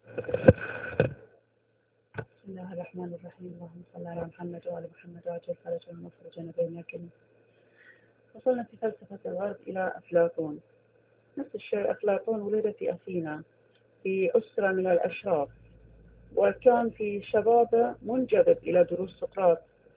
بسم الله الرحمن الرحيم. اللهم صل على محمد وآل محمد وعجل فرجا ومخرجا بين كلمة. وصلنا في فلسفة الغرب إلى أفلاطون. نفس الشيء، أفلاطون ولد في أثينا في أسرة من الأشراف، وكان في شبابه منجذب إلى دروس سقراط،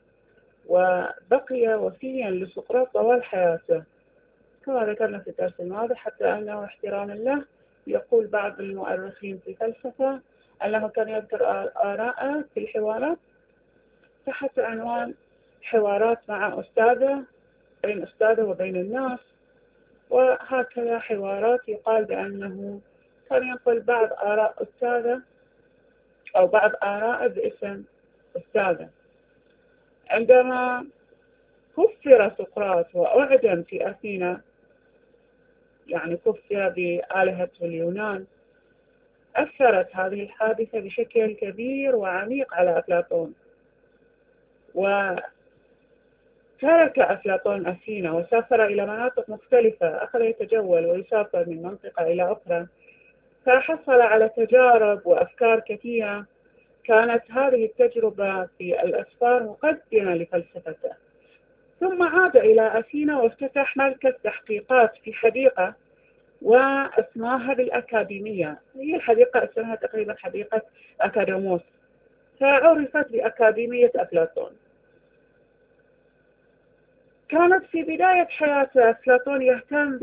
وبقي وفيا لسقراط طوال حياته كما ذكرنا في الدرس الماضي، حتى أنه احتراما له يقول بعض المؤرخين في الفلسفة أنه كان يذكر آراءه في الحوارات تحت عنوان حوارات مع أستاذه، بين أستاذه وبين الناس، وهكذا حوارات يقال بأنه كان ينقل بعض آراء أستاذه أو بعض آراءه باسم أستاذه. عندما كفر سقراط وأعدم في أثينا، يعني كفر بآلهة اليونان، أثرت هذه الحادثة بشكل كبير وعميق على أفلاطون، وترك أفلاطون أثينا وسافر إلى مناطق مختلفة، أخذ يتجول ويسافر من منطقة إلى أخرى، فحصل على تجارب وأفكار كثيرة. كانت هذه التجربة في الأسفار مقدمة لفلسفته. ثم عاد إلى أثينا وافتتح مركز تحقيقات في حديقة واسماها بالأكاديمية. هي الحديقة اسمها تقريبا حديقة أكاديموس، فعرفت بأكاديمية أفلاطون. كانت في بداية حياته أفلاطون يهتم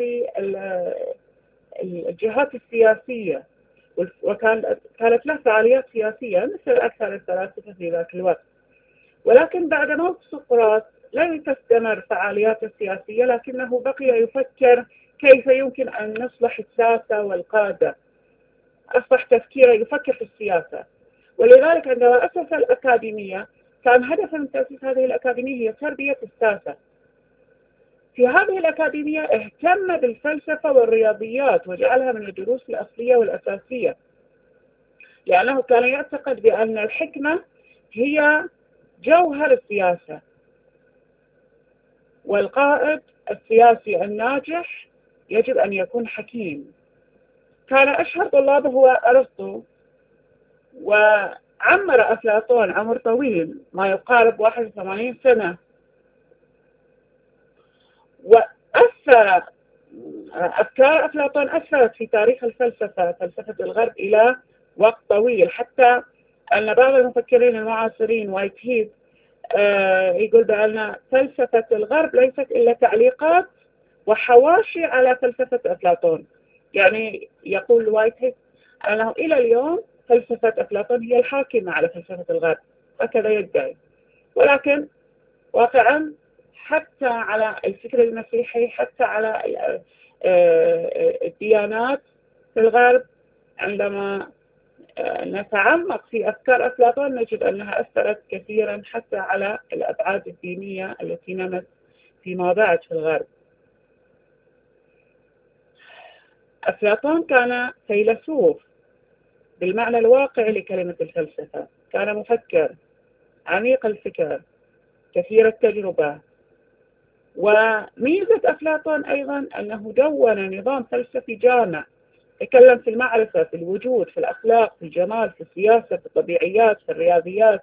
بالجهات السياسية، وكانت له فعاليات سياسية مثل أكثر الفلاسفة في ذاك الوقت. ولكن بعد موت سقراط لم تستمر فعالياته السياسية، لكنه بقي يفكر كيف يمكن أن نصلح الساسة والقادة. أصبح تفكيره يفكر في السياسة، ولذلك عندما أسس الأكاديمية كان هدفا من تأسيس هذه الأكاديمية هي تربية الساسة. في هذه الأكاديمية اهتم بالفلسفة والرياضيات وجعلها من الدروس الأصلية والأساسية، لأنه كان يعتقد بأن الحكمة هي جوهر السياسة، والقائد السياسي الناجح يجب أن يكون حكيم. كان أشهر طلابه هو أرسطو، وعمر أفلاطون عمر طويل ما يقارب 81 سنة، وأثر أفكار أفلاطون أثرت في تاريخ الفلسفة، فلسفة الغرب، إلى وقت طويل، حتى أن بعض المفكرين المعاصرين وايت هيد يقول بأن فلسفة الغرب ليست إلا تعليقات وحواشي على فلسفة أفلاطون. يعني يقول وايت هيد أنه إلى اليوم فلسفة أفلاطون هي الحاكمة على فلسفة الغرب، هكذا يدعي. ولكن واقعا حتى على الفكر المسيحي، حتى على الديانات في الغرب، عندما نتعمق في أفكار أفلاطون نجد أنها أثرت كثيرا حتى على الأبعاد الدينية التي نمت فيما بعد في الغرب. أفلاطون كان فيلسوف بالمعنى الواقعي لكلمة الفلسفة، كان مفكر عميق الفكر كثير التجربة. وميزة أفلاطون أيضا أنه دون نظام فلسفي جامع، تكلم في المعرفة، في الوجود، في الأخلاق، في الجمال، في السياسة، في الطبيعيات، في الرياضيات.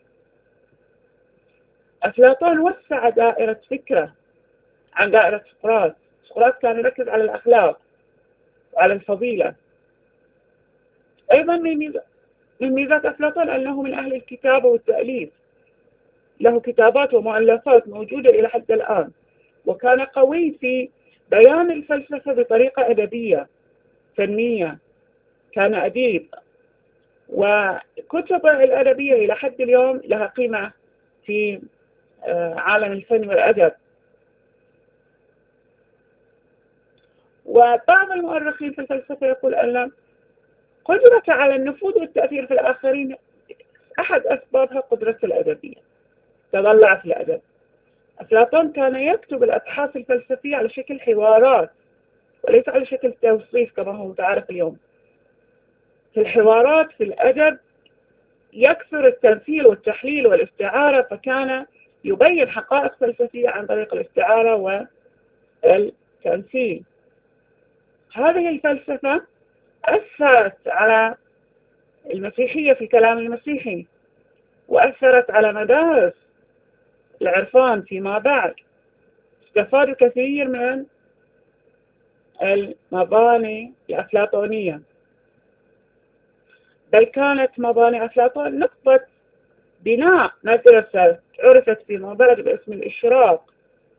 أفلاطون وسع دائرة فكرة عن دائرة سقراط. سقراط كان يركز على الأخلاق وعلى الفضيلة. أيضا من ميزات أفلاطون أنه من أهل الكتابة والتأليف، له كتابات ومؤلفات موجودة إلى حد الآن، وكان قوي في بيان الفلسفة بطريقة أدبية فنية، كان أديب، وكتبه الأدبية إلى حد اليوم لها قيمة في عالم الفن والأدب. وبعض المؤرخين في الفلسفة يقول أن قدرته على النفوذ والتأثير في الآخرين أحد أسبابها قدرته الأدبية، تضلع في الأدب. أفلاطون كان يكتب الأبحاث الفلسفية على شكل حوارات وليس على شكل توصيف كما هو متعارف اليوم. في الحوارات في الأدب يكثر التمثيل والتحليل والاستعارة، فكان يبين حقائق فلسفية عن طريق الاستعارة والتمثيل. هذه الفلسفة أثرت على المسيحية في الكلام المسيحي، وأثرت على مدارس العرفان فيما بعد. استفادوا كثير من المباني الأفلاطونية، بل كانت مباني أفلاطون نقطة بناء مدرسة عرفت فيما بعد باسم الإشراق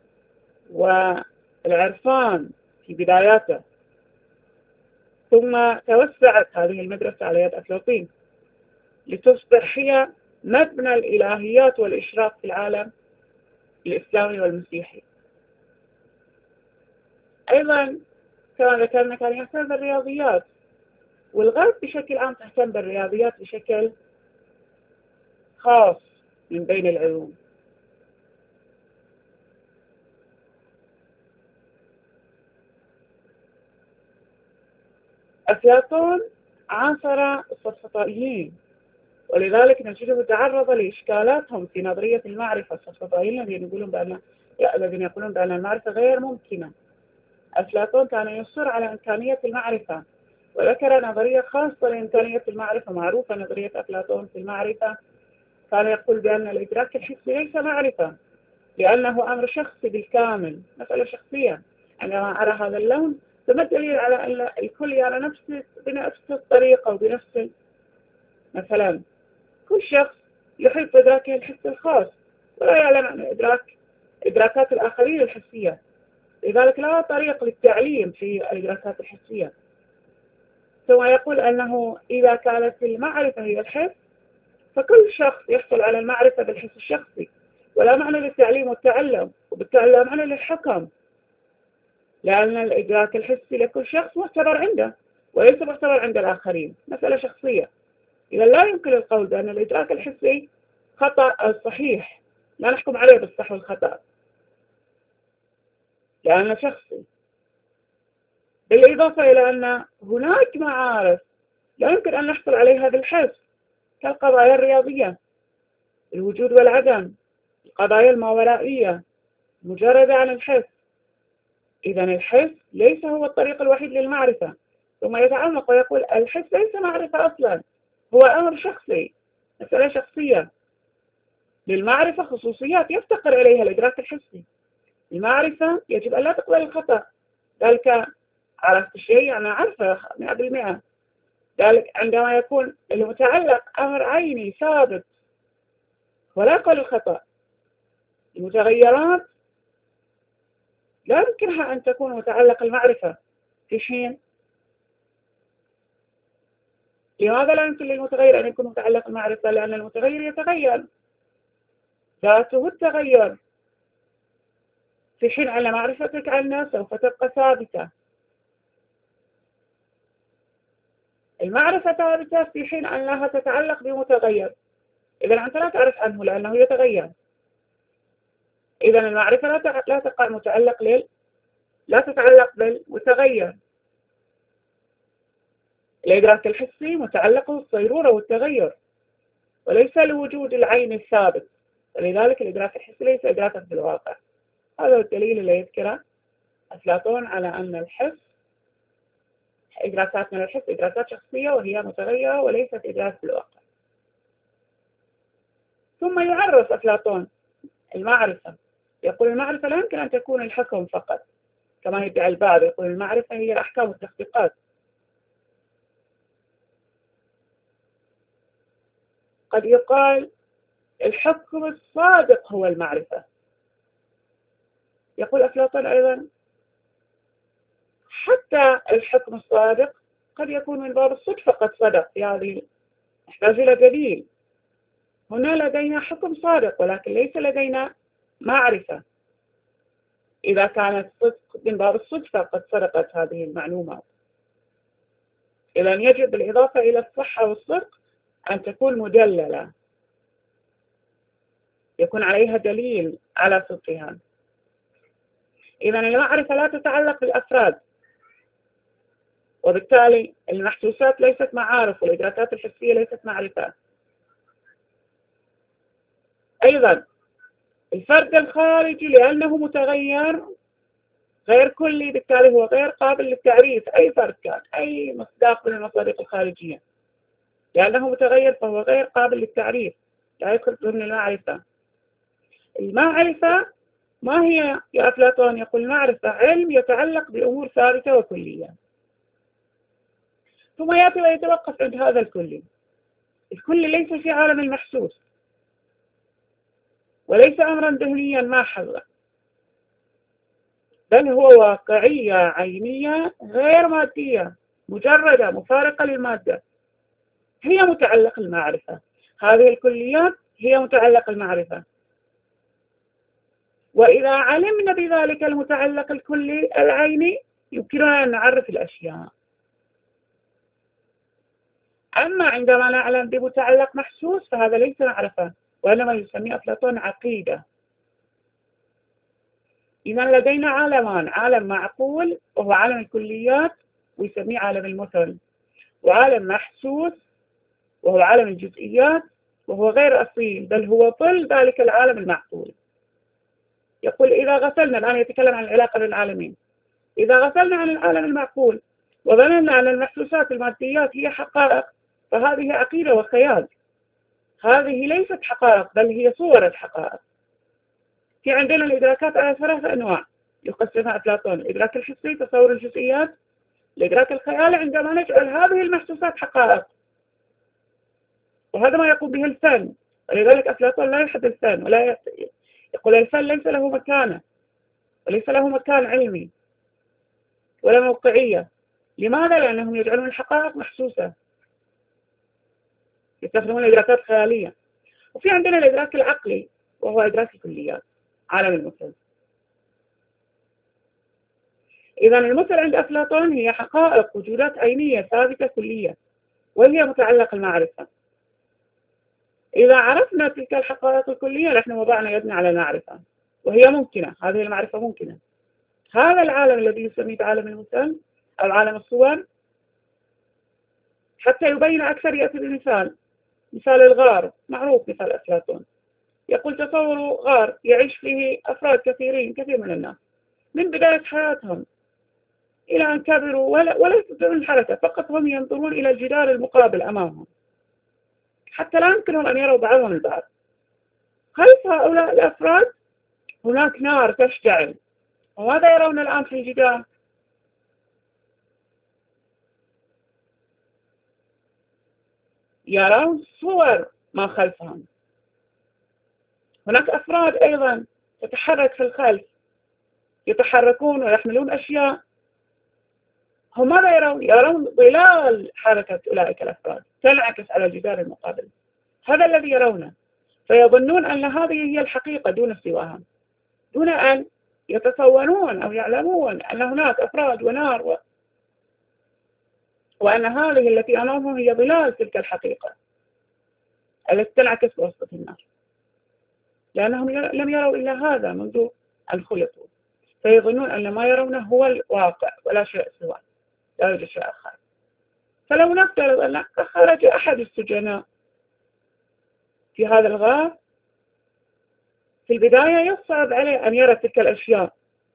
والعرفان في بداياته، ثم توسعت هذه المدرسة على يد أفلاطين لتصبح هي مبنى الإلهيات والإشراق في العالم الإسلامي والمسيحي. أيضا كما ذكرنا كان يهتم بالرياضيات، والغرب بشكل عام تهتم بالرياضيات بشكل خاص من بين العلوم. أفلاطون عاصر السفسطائيين، ولذلك نجده تعرض لإشكالاتهم في نظرية المعرفة. السفسطائيين الذين يقولون بأن المعرفة غير ممكنة. أفلاطون كان يصر على إمكانية المعرفة، وذكر نظرية خاصة لإمكانية المعرفة معروفة، نظرية أفلاطون في المعرفة. كان يقول بأن الإدراك الحسي ليس معرفة، لأنه أمر شخصي بالكامل، مسألة شخصية. عندما أرى هذا اللون فما الدليل على أن الكل يرى بنفس الطريقة وبنفس مثلا كل شخص يحيط بإدراكه الحسي الخاص، ولا يعلم عن إدراكات الآخرين الحسية. لذلك لا طريق للتعليم في الإدراكات الحسية. ثم يقول أنه إذا كانت المعرفة هي الحس، فكل شخص يحصل على المعرفة بالحس الشخصي، ولا معنى للتعليم والتعلم، وبالتالي لا معنى للحكم، لأن الإدراك الحسي لكل شخص معتبر عنده وليس معتبر عند الآخرين، مسألة شخصية. إذا لا يمكن القول بأن الإدراك الحسي خطأ أو صحيح، لا نحكم عليه بالصح والخطأ لأنه شخصي. بالإضافة إلى أن هناك معارف لا يمكن أن نحصل عليها بالحس، كالقضايا الرياضية، الوجود والعدم، القضايا الماورائية مجردة عن الحس. إذا الحس ليس هو الطريق الوحيد للمعرفة. ثم يتعمق ويقول الحس ليس معرفة أصلا، هو أمر شخصي، مسألة شخصية. للمعرفة خصوصيات يفتقر إليها الإدراك الحسي. المعرفة يجب أن لا تقبل الخطأ، ذلك عرفت الشيء أنا عارفه 100%. ذلك عندما يكون المتعلق أمر عيني ثابت ولا يقبل الخطأ. المتغيرات لا يمكنها أن تكون متعلق المعرفة في حين. لماذا لا يمكن للمتغير أن يكون متعلق المعرفة؟ لأن المتغير يتغير، ذاته التغير، في حين أن معرفتك عنه سوف تبقى ثابتة. المعرفة ثابتة في حين أنها تتعلق بمتغير، إذا أنت لا تعرف عنه لأنه يتغير. إذا المعرفة لا تقع لا تتعلق بالمتغير. الإدراك الحسي متعلق بالصيرورة والتغير، وليس لوجود العين الثابت، ولذلك الإدراك الحسي ليس إدراكا بالواقع. هذا الدليل اللي يذكره أفلاطون على أن الحس، إدراكات من الحس إدراكات شخصية وهي متغيرة وليست إدراك بالواقع. ثم يعرف أفلاطون المعرفة، يقول المعرفة لا يمكن أن تكون الحكم فقط كما يدعي البعض، يقول المعرفة هي الأحكام والتحقيقات. قد يقال الحكم الصادق هو المعرفة. يقول أفلاطون أيضا حتى الحكم الصادق قد يكون من باب الصدفة قد صدق، يعني نحتاج إلى دليل. هنا لدينا حكم صادق ولكن ليس لدينا معرفة. إذا كانت صدق من باب الصدفة قد صدقت هذه المعلومات، إذا يجب بالإضافة إلى الصحة والصدق أن تكون مدللة، يكون عليها دليل على صدقها. إذا المعرفة لا تتعلق بالأفراد، وبالتالي المحسوسات ليست معارف، والإدراكات الحسية ليست معرفة. أيضا الفرد الخارجي لأنه متغير غير كلي، بالتالي هو غير قابل للتعريف. أي فرد كان، أي مصداق من المصادق الخارجية. لأنه متغير فهو غير قابل للتعريف، لا يدخل ضمن المعرفة. المعرفة ما هي يا أفلاطون؟ يقول المعرفة علم يتعلق بأمور ثابتة وكلية، ثم يأتي ويتوقف عند هذا الكلي. الكل ليس في عالم المحسوس، وليس أمرا ذهنيا ما حل، بل هو واقعية عينية غير مادية مجردة مفارقة للمادة، هي متعلق المعرفة. هذه الكليات هي متعلق المعرفة، وإذا علمنا بذلك المتعلق الكلي العيني يمكننا أن نعرف الأشياء. أما عندما نعلم بمتعلق محسوس فهذا ليس معرفة، وإنما يسميه أفلاطون عقيدة. إذا لدينا عالمان، عالم معقول وهو عالم الكليات ويسميه عالم المثل، وعالم محسوس وهو عالم الجزئيات وهو غير أصيل بل هو ظل ذلك العالم المعقول. يقول إذا غفلنا، الآن يتكلم عن العلاقة بين العالمين، إذا غفلنا عن العالم المعقول وظننا أن المحسوسات الماديات هي حقائق فهذه عقيدة وخيال. هذه ليست حقائق بل هي صور الحقائق. في عندنا الإدراكات على 3 أنواع يقسمها أفلاطون: الإدراك الحسي، تصور الجزئيات، الإدراك الخيالي عندما نجعل هذه المحسوسات حقائق، وهذا ما يقوم به الفن. ولذلك أفلاطون لا يحب الفن ولا يقول الفن ليس له مكانة وليس له مكان علمي ولا موقعية. لماذا؟ لأنهم يجعلون الحقائق محسوسة، يستخدمون الإدراكات خيالية. وفي عندنا الإدراك العقلي وهو إدراك الكليات، عالم المثل. إذا المثل عند أفلاطون هي حقائق وجودات عينية ثابتة كلية، وهي متعلق المعرفة. إذا عرفنا تلك الحقائق الكلية نحن وضعنا يدنا على المعرفة، وهي ممكنة. هذه المعرفة ممكنة. هذا العالم الذي يسميه عالم المثل أو عالم الصور، حتى يبين أكثر يأتي بمثال، مثال الغار معروف، مثال أفلاطون. يقول تصوروا غار يعيش فيه أفراد كثير من الناس من بداية حياتهم إلى أن كبروا ولا يستطيعون الحركة، فقط هم ينظرون إلى الجدار المقابل أمامهم حتى لا يمكنهم أن يروا بعضهم البعض. خلف هؤلاء الأفراد هناك نار تشتعل، وماذا يرون الآن في الجدار؟ يرون صور ما خلفهم. هناك أفراد أيضا تتحرك في الخلف، يتحركون ويحملون أشياء. هم ماذا يرون؟ يرون ظلال حركة أولئك الأفراد تنعكس على الجدار المقابل. هذا الذي يرونه، فيظنون أن هذه هي الحقيقة دون سواها، دون أن يتصورون أو يعلمون أن هناك أفراد ونار وأن هذه التي أمامهم هي ظلال تلك الحقيقة التي تنعكس وسط النار، لأنهم لم يروا إلا هذا منذ أن خلقوا، فيظنون أن ما يرونه هو الواقع ولا شيء سواه، لا يوجد شيء آخر. فلو نفترض أن خرج أحد السجناء في هذا الغار، في البداية يصعب عليه أن يرى تلك الأشياء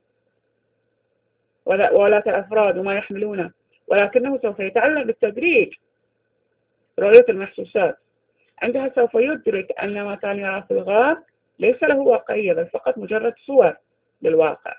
ولا الأفراد وما يحملونه، ولكنه سوف يتعلم بالتدريج رؤية المحسوسات. عندها سوف يدرك أن ما كان يرى في الغار ليس له واقعية بل فقط مجرد صور للواقع.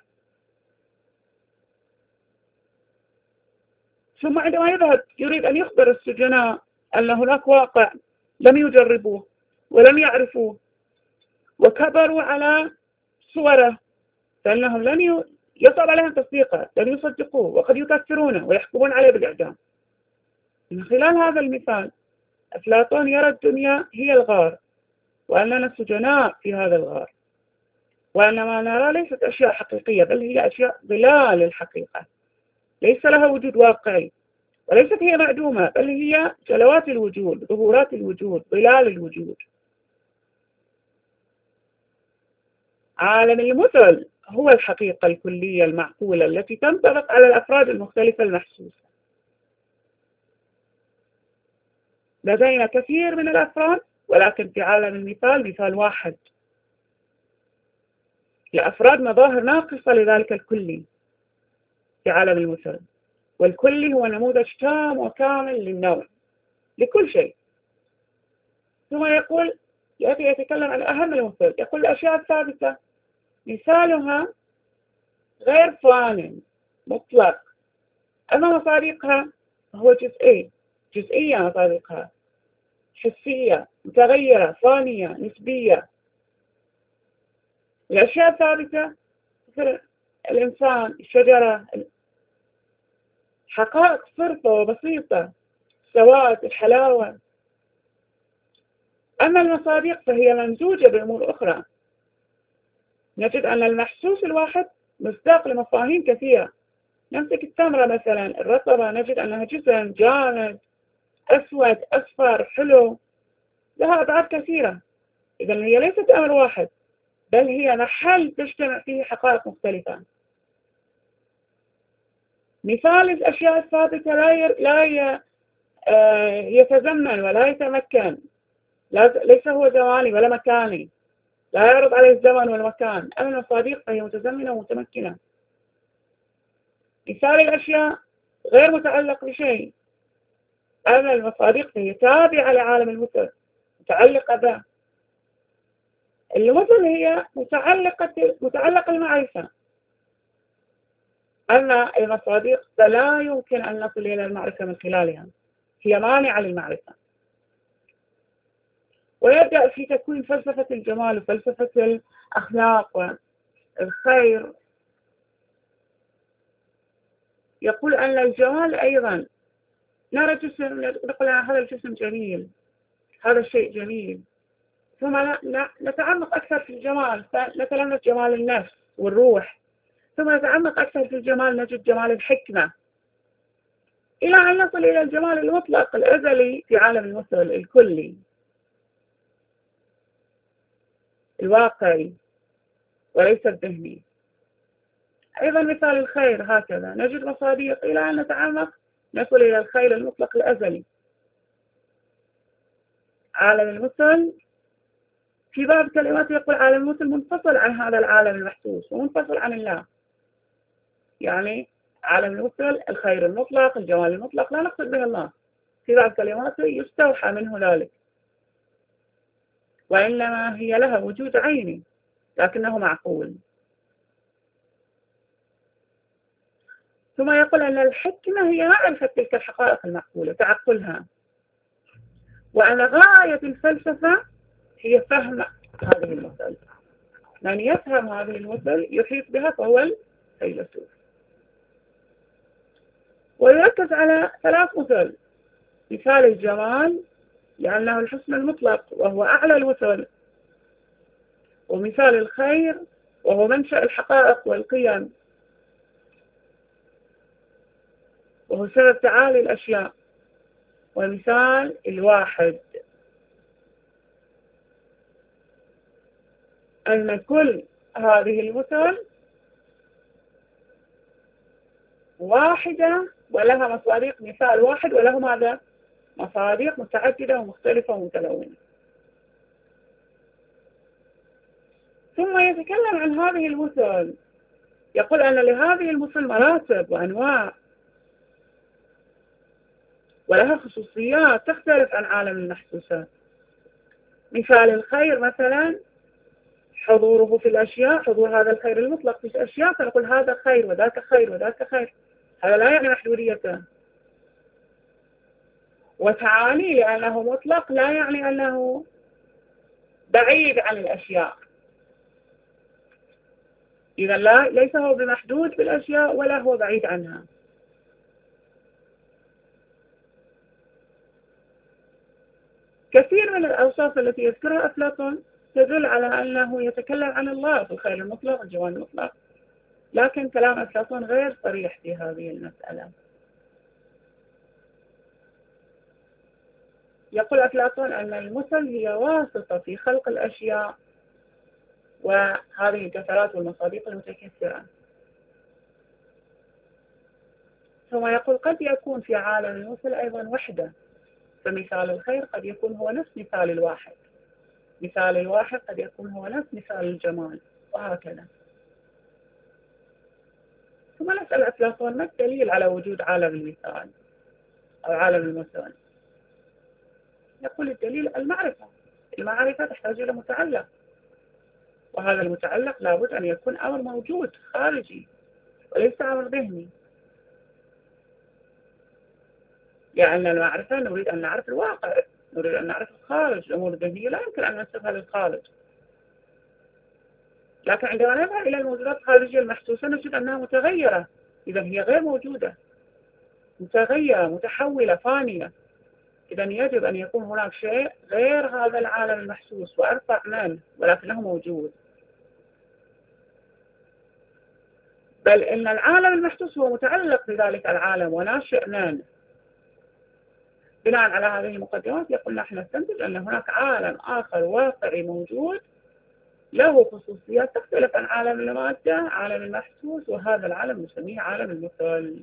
ثم عندما يذهب يريد أن يخبر السجناء أن هناك واقع لم يجربوه ولم يعرفوه وكبروا على صوره، فإنهم لن يصعب عليهم تصديقه، لن يصدقوه وقد يكفرونه ويحكمون عليه بالإعدام. من خلال هذا المثال أفلاطون يرى الدنيا هي الغار، وأننا سجناء في هذا الغار، وأن ما نرى ليست أشياء حقيقية بل هي أشياء ظلال الحقيقة، ليس لها وجود واقعي، وليست هي معدومة بل هي جلوات الوجود، ظهورات الوجود، ظلال الوجود. عالم المثل هو الحقيقة الكلية المعقولة التي تنطبق على الأفراد المختلفة المحسوسة. لدينا كثير من الأفراد، ولكن في عالم المثال مثال واحد لأفراد مظاهر ناقصة لذلك الكلي في عالم المثل، والكلي هو نموذج تام وكامل للنوع لكل شيء، ثم يقول يأتي يتكلم عن أهم المثل، يقول الأشياء الثابتة مثالها غير فان مطلق، أما مصادقها هو جزئية مصادقها حسية متغيرة فانية نسبية. الأشياء الثابتة مثل الإنسان، الشجرة، حقائق صرفة وبسيطة، السواد، الحلاوة. أما المصادق فهي ممزوجة بأمور أخرى. نجد أن المحسوس الواحد مصداق لمفاهيم كثيرة. نمسك التمرة مثلا الرطبة، نجد أنها جسم جامد أسود أصفر حلو، لها أبعاد كثيرة. إذا هي ليست أمر واحد، بل هي محل تجتمع فيه حقائق مختلفة. مثال الأشياء الثابتة لا يتزمن ولا يتمكن، ليس هو زماني ولا مكاني، لا يعرض عليه الزمن والمكان. أما المصادق فهي متزمنة ومتمكنة. مثال الأشياء غير متعلق بشيء، أما المصادق فهي تابعة لعالم المثل، متعلقة به. المثل هي متعلقة المعرفة، أما المصادق فلا يمكن أن نصل إلى المعرفة من خلالها، هي مانعة للمعرفة. ويبدأ في تكوين فلسفة الجمال وفلسفة الأخلاق والخير. يقول أن الجمال أيضا نرى جسم، نقول هذا الجسم جميل، هذا الشيء جميل، ثم نتعمق أكثر في الجمال، فنتلمس جمال النفس والروح، ثم نتعمق أكثر في الجمال نجد جمال الحكمة، إلى أن نصل إلى الجمال المطلق الأزلي في عالم المثل الكلي الواقعي وليس الذهني. أيضا مثال الخير هكذا، نجد مصادق إلى أن نتعمق نصل إلى الخير المطلق الأزلي. عالم المثل في بعض كلمات يقول عالم المثل منفصل عن هذا العالم المحسوس ومنفصل عن الله. يعني عالم المثل الخير المطلق الجمال المطلق لا نقصد به الله، في بعض كلمات يستوحى منه ذلك، وإنما هي لها وجود عيني لكنه معقول. ثم يقول أن الحكمة هي معرفة تلك الحقائق المعقولة تعقلها، وأن غاية الفلسفة هي فهم هذه المثل. من يفهم هذه المثل يحيط بها فهو الفيلسوف. ويركز على 3 مثل: مثال الجمال لأنه الحسن المطلق وهو أعلى المثل، ومثال الخير وهو منشأ الحقائق والقيم وهو سبب تعالي الأشياء، ومثال الواحد أن كل هذه المثل واحدة ولها مصادق مثال واحد، وله ماذا؟ مصادق متعددة ومختلفة ومتلونة. ثم يتكلم عن هذه المثل، يقول أن لهذه المثل مراتب وأنواع ولها خصوصيات تختلف عن عالم المحسوسات. مثال الخير مثلا حضوره في الأشياء، حضور هذا الخير المطلق في الأشياء، فنقول هذا خير وذاك خير وذاك خير، هذا لا يعني محدوديته. وتعالي لأنه مطلق لا يعني أنه بعيد عن الأشياء، إذا ليس هو بمحدود بالأشياء ولا هو بعيد عنها. كثير من الأوصاف التي يذكرها أفلاطون تدل على أنه يتكلم عن الله في الخير المطلق والجمال المطلق، لكن كلام أفلاطون غير صريح في هذه المسألة. يقول أفلاطون أن المثل هي واسطة في خلق الأشياء وهذه الكثرات والمصادق المتكثرة. ثم يقول قد يكون في عالم المثل أيضا وحدة، فمثال الخير قد يكون هو نفس مثال الواحد، مثال الواحد قد يكون هو نفس مثال الجمال، وهكذا. ثم نسأل أفلاطون ما الدليل على وجود عالم المثال أو عالم المثل؟ يقول الدليل المعرفة. المعرفة تحتاج إلى متعلق، وهذا المتعلق لابد أن يكون أمر موجود خارجي وليس أمر ذهني، لأن المعرفة نريد أن نعرف الواقع، نريد أن نعرف الخارج. الأمور الذهنية لا يمكن أن ننسبها للخارج، لكن عندما نذهب إلى الموجودات الخارجية المحسوسة نجد أنها متغيرة، إذا هي غير موجودة، متغيرة، متحولة، فانية. إذا يجب أن يكون هناك شيء غير هذا العالم المحسوس وأرفع منه ولكنه موجود. بل إن العالم المحسوس هو متعلق بذلك العالم وناشئ منه. بناء على هذه المقدمات يقول نحن نستنتج أن هناك عالم آخر واقعي موجود له خصوصيات تختلف عن عالم المادة، عالم المحسوس، وهذا العالم نسميه عالم المثل.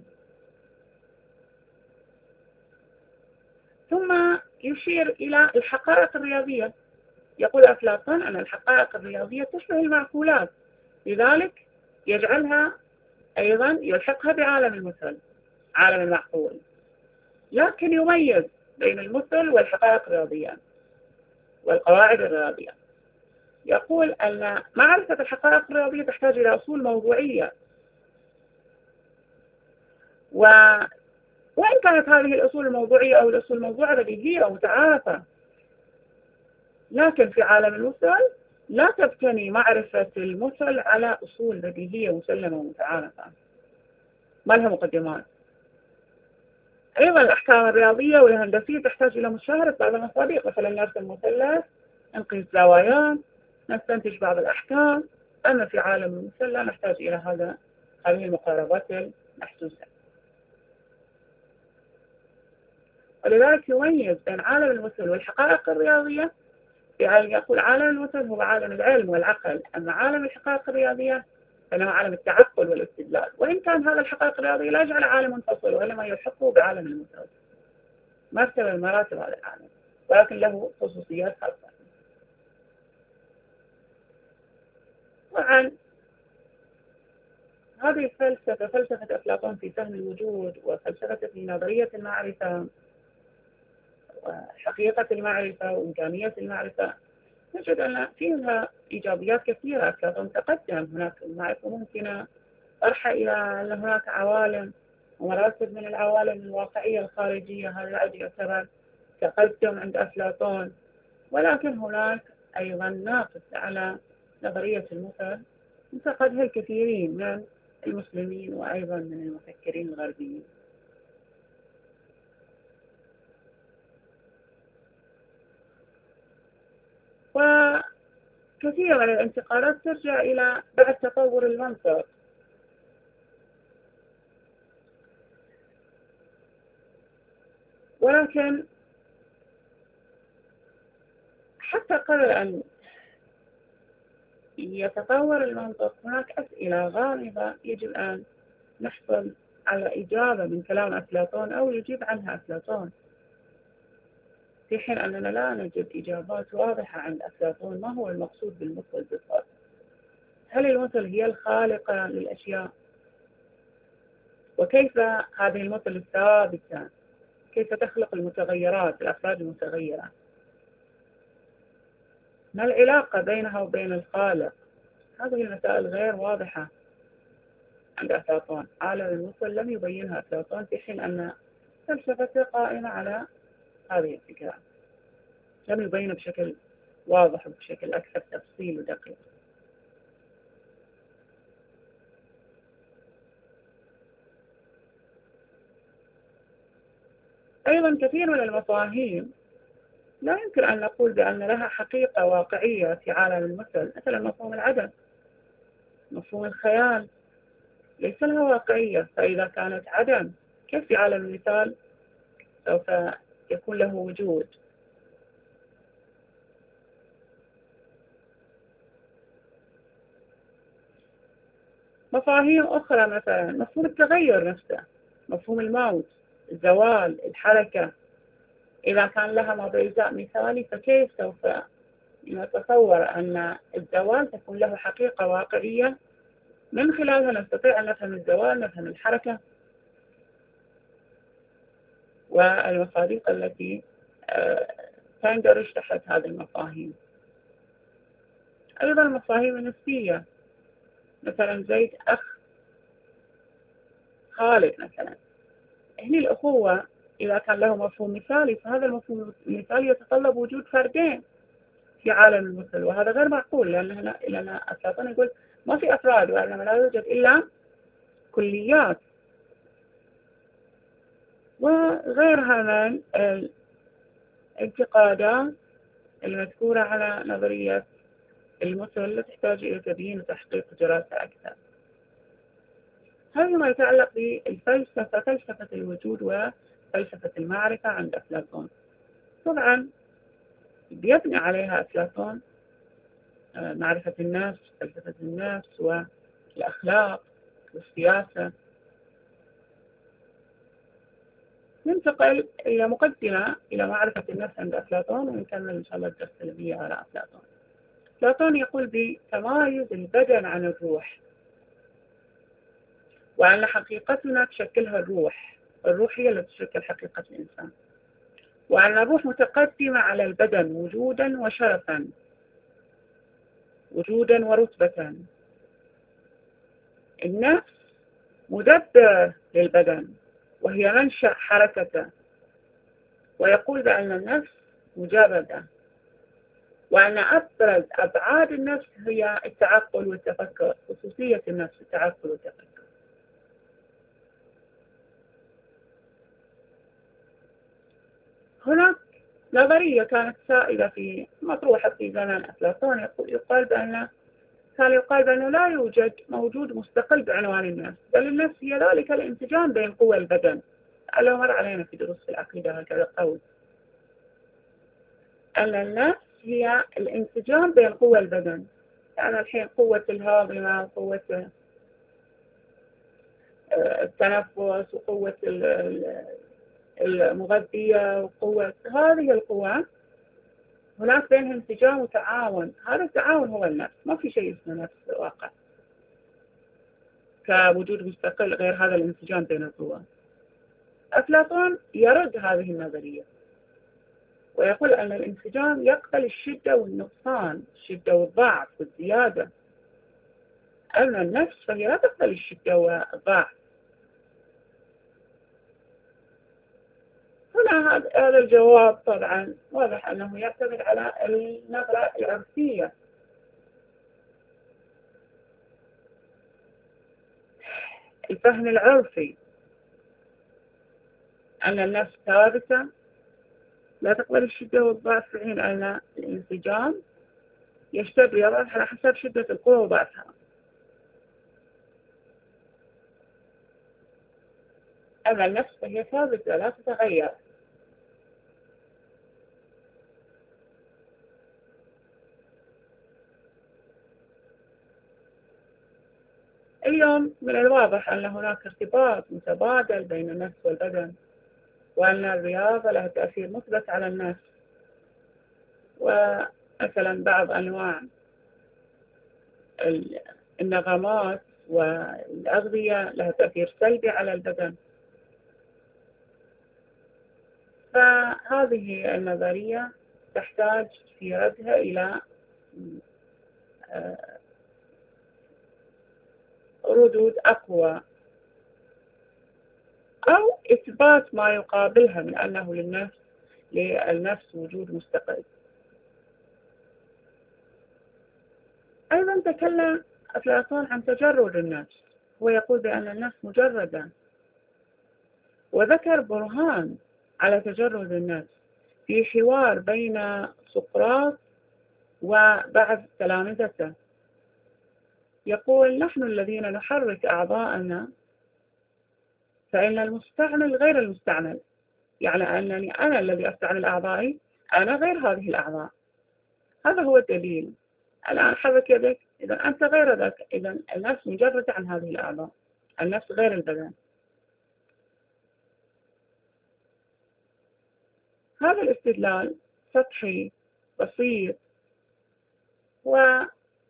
ثم يشير إلى الحقائق الرياضية. يقول أفلاطون أن الحقائق الرياضية تشبه المعقولات، لذلك يجعلها أيضا يلحقها بعالم المثل، عالم المعقول، لكن يميز بين المثل والحقائق الرياضية والقواعد الرياضية. يقول أن معرفة الحقائق الرياضية تحتاج إلى أصول موضوعية، وإن كانت هذه الأصول الموضوعية أو الأصول الموضوعة بديهية ومتعارفة، لكن في عالم المثل لا تبتني معرفة المثل على أصول بديهية مسلمة ومتعارفة، ما لها مقدمات. أيضا الأحكام الرياضية والهندسية تحتاج إلى مشاهدة بعض المصادق، مثلا نرسم مثلث، نقيس زواياه، نستنتج بعض الأحكام. أما في عالم المثل لا نحتاج إلى هذه المقاربات المحسوسة. ولذلك يميز بين عالم المثل والحقائق الرياضية، بأن يقول عالم المثل هو عالم العلم والعقل، أما عالم الحقائق الرياضية فإنه عالم التعقل والاستدلال. وإن كان هذا الحقائق الرياضية لا يجعل عالم منفصل، وإنما يلحقه بعالم المثل، مرتبة من مراتب هذا العالم، ولكن له خصوصيات خاصة. طبعا هذه الفلسفة، فلسفة أفلاطون في فهم الوجود، وفلسفة في نظرية المعرفة وحقيقة المعرفة وإمكانية المعرفة، نجد أن فيها إيجابيات كثيرة. أفلاطون تقدم، هناك المعرفة ممكنة، أرحى إلى أن هناك عوالم ومراتب من العوالم الواقعية الخارجية، هذا يعتبر تقدم عند أفلاطون. ولكن هناك أيضا ناقص على نظرية المثل انتقدها الكثيرين من المسلمين وأيضا من المفكرين الغربيين. وكثير من الانتقادات ترجع إلى بعد تطور المنطق، ولكن حتى قبل أن يتطور المنطق هناك أسئلة غامضة يجب أن نحصل على إجابة من كلام أفلاطون أو يجيب عنها أفلاطون، في حين أننا لا نجد إجابات واضحة عند أفلاطون. ما هو المقصود بالمثل بالضبط؟ هل المثل هي الخالقة للأشياء؟ وكيف هذه المثل الثابتة كيف تخلق المتغيرات، الأفراد المتغيرة؟ ما العلاقة بينها وبين الخالق؟ هذه المسائل غير واضحة عند أفلاطون. عالم المثل لم يبينها أفلاطون، في حين أن فلسفته قائمة على هذه الفكرة، لم يبينها بشكل واضح وبشكل أكثر تفصيل ودقيق. أيضا كثير من المفاهيم لا يمكن أن نقول بأن لها حقيقة واقعية في عالم المثل، مثلا مفهوم العدم، مفهوم الخيال، ليس لها واقعية. فإذا كانت عدم، كيف في عالم المثال سوف يكون له وجود؟ مفاهيم أخرى مثلا مفهوم التغير نفسه، مفهوم الموت، الزوال، الحركة، إذا كان لها مضيزاء مثالي فكيف سوف نتصور أن الزوال تكون له حقيقة واقعية من خلالها نستطيع أن نفهم الزوال، نفهم الحركة والمصادق التي تندرج تحت هذه المفاهيم. أيضا المفاهيم النسبية، مثلا زيد أخ خالد مثلا. هنا الأخوة إذا كان له مفهوم مثالي، فهذا المفهوم المثالي يتطلب وجود فردين في عالم المثل، وهذا غير معقول، لأن أفلاطون يقول ما في أفراد، وإنما لا يوجد إلا كليات. وغير هذا الانتقادات المذكورة على نظرية المثل تحتاج إلى تبيين وتحقيق دراسة أكثر. هذا ما يتعلق بالفلسفة، فلسفة الوجود وفلسفة المعرفة عند أفلاطون. طبعا بيبني عليها أفلاطون معرفة النفس، فلسفة النفس والأخلاق والسياسة. ننتقل إلى مقدمة إلى معرفة النفس عند أفلاطون، ونكمل إن شاء الله الدرس الذي على أفلاطون. أفلاطون يقول بتمايز البدن عن الروح، وأن حقيقتنا تشكلها الروح هي التي تشكل حقيقة الإنسان، وأن الروح متقدمة على البدن وجودا وشرفا، وجودا ورتبة. النفس مدبر للبدن وهي منشأ حركته، ويقول بأن النفس مجردة، وأن أبرز أبعاد النفس هي التعقل والتفكر، خصوصية النفس التعقل والتفكر. هناك نظرية كانت سائدة مطروحة في زمان أفلاطون، كان يقال بأنه لا يوجد موجود مستقل بعنوان النفس، بل النفس هي ذلك الانسجام بين قوى البدن. لو مر علينا في دروس العقيدة هكذا قول أن النفس هي الانسجام بين قوى البدن، يعني الحين قوة الهاضمة، قوة التنفس، وقوة المغذية، وقوة هذه القوى هناك بينهم انسجام وتعاون. هذا التعاون هو النفس، ما في شيء اسمه نفس واقع كوجود مستقل غير هذا الانسجام بين القوى. أفلاطون يرد هذه النظرية ويقول أن الانسجام يقبل الشدة والنقصان، الشدة والضعف والزيادة، أما النفس فهي لا تقبل الشدة والضعف. هنا هذا الجواب طبعا واضح أنه يعتمد على النظرة العرفية. الفهم العرفي أن النفس ثابتة لا تقبل الشدة والضعف، في حين أن الانسجام يشتد ويضعف على حسب شدة القوة وضعفها. أما النفس فهي ثابتة لا تتغير. اليوم من الواضح أن هناك ارتباط متبادل بين النفس والبدن، وأن الرياضة لها تأثير مثبت على النفس، ومثلا بعض أنواع النغمات والأغذية لها تأثير سلبي على البدن. فهذه النظرية تحتاج في ردها إلى ردود أقوى أو إثبات ما يقابلها من أنه للنفس وجود مستقل. أيضا تكلم أفلاطون عن تجرد النفس، ويقول بأن النفس مجردة، وذكر برهان على تجرد النفس في حوار بين سقراط وبعض تلامذته. يقول: نحن الذين نحرك أعضاءنا، فإن المستعمل غير المستعمل، يعني أنني أنا الذي أستعمل أعضائي، أنا غير هذه الأعضاء. هذا هو الدليل. الآن حرك يدك، إذا أنت غير ذاك، إذا النفس مجردة عن هذه الأعضاء، النفس غير البدن. هذا الاستدلال سطحي بسيط، ويحتاج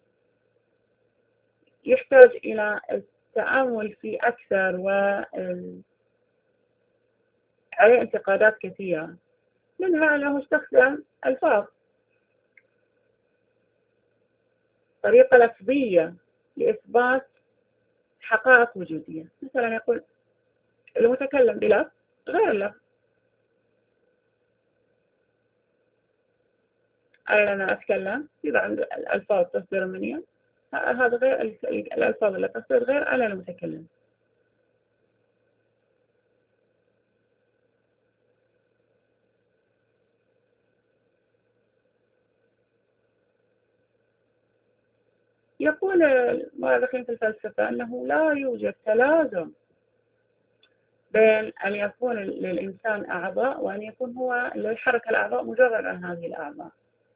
إلى التأمل فيه أكثر، وعليه انتقادات كثيرة. منها أنه استخدم ألفاظ طريقة لفظية لإثبات حقائق وجودية. مثلا يقول المتكلم بلفظ غير اللفظ. أنا أتكلم إذا عند الألفاظ تصدر مني، هذا غير الألفاظ التي تصدر غير أنا المتكلم. يقول المؤرخين في الفلسفة أنه لا يوجد تلازم بين أن يكون للإنسان أعضاء وأن يكون هو اللي يحرك الأعضاء مجرد عن هذه الأعضاء.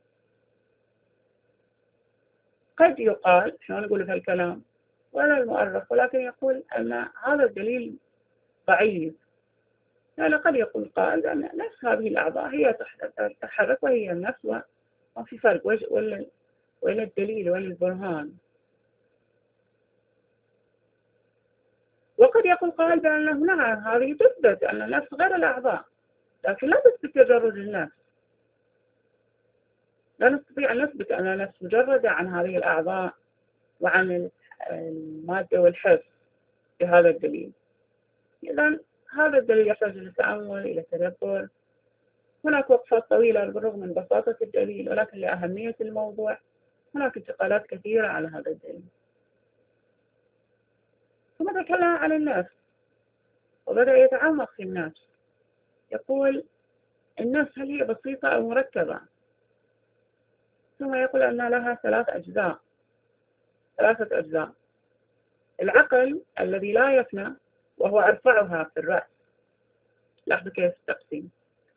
قد يقال، شلون نقول في الكلام ولا المؤرخ، ولكن يقول أن هذا الدليل ضعيف. يعني قد يقول قائل أن نفس هذه الأعضاء هي تتحرك وهي النفس، وما في فرق، وين الدليل وين البرهان. وقد يقول قائل بأنه نعم هذه تثبت أن النفس غير الأعضاء، لكن لا تثبت تجرد النفس. لا نستطيع أن نثبت أن النفس مجردة عن هذه الأعضاء وعن المادة والحس بهذا الدليل. إذن هذا الدليل يحتاج إلى التأمل، إلى التدبر. هناك وقفات طويلة بالرغم من بساطة الدليل، ولكن لأهمية الموضوع هناك انتقادات كثيرة على هذا الدليل. ثم تكلم عن النفس وبدأ يتعمق في النفس. يقول النفس هل هي بسيطة أو مركبة؟ ثم يقول أن لها ثلاثة أجزاء. العقل الذي لا يفنى وهو أرفعها في الرأس، لاحظوا كيف التقسيم.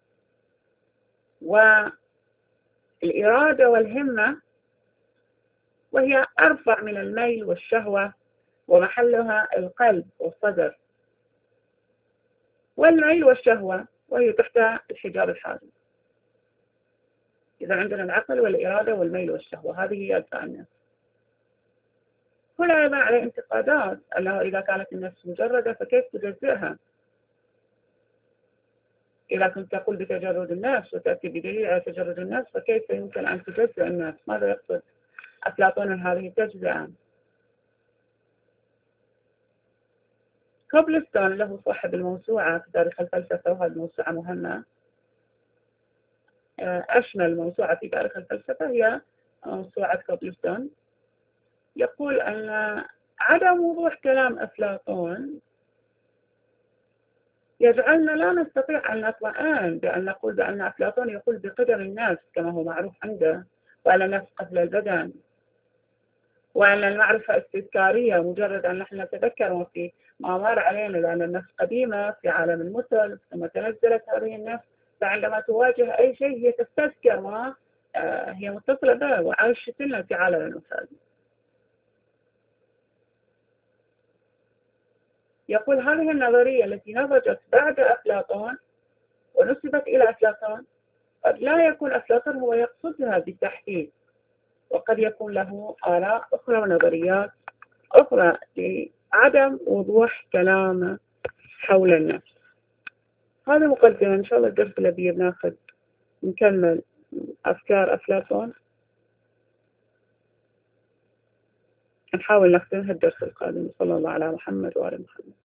والإرادة والهمة وهي أرفع من الميل والشهوة ومحلها القلب والصدر. والميل والشهوة وهي تحت الحجاب الحاجب. إذا عندنا العقل والإرادة والميل والشهوة، هذه هي أجزاء النفس. هنا أيضا على انتقادات أنه إذا كانت النفس مجردة فكيف تجزئها؟ إذا كنت تقول بتجرد النفس وتأتي بدليل على تجرد النفس، فكيف يمكن أن تجزئ النفس؟ ماذا يقصد أفلاطون هذه التجزئة؟ كوبلستون له صاحب الموسوعة في تاريخ الفلسفة، وهذه الموسوعة مهمة، أشمل موسوعة في تاريخ الفلسفة هي موسوعة كوبلستون. يقول أن عدم وضوح كلام أفلاطون يجعلنا لا نستطيع أن نطمئن بأن نقول بأن أفلاطون يقول بقدر النفس كما هو معروف عنده، وأن النفس قبل البدن، وأن المعرفة استذكارية مجرد أن نحن نتذكر ما مر علينا، لأن النفس قديمة في عالم المثل ثم تنزلت هذه النفس، فعندما تواجه أي شيء هي تستذكر ما هي متصلة به وعايشة لنا في عالم المثل. يقول هذه النظرية التي نضجت بعد أفلاطون ونسبت إلى أفلاطون قد لا يكون أفلاطون هو يقصدها بالتحديد، وقد يكون له آراء أخرى ونظريات أخرى لعدم وضوح كلامه حول النفس. هذا مقدمة. إن شاء الله الدرس الذي بناخذ نكمل أفكار أفلاطون، نحاول نختمها الدرس القادم. صلى الله على محمد وعلى محمد.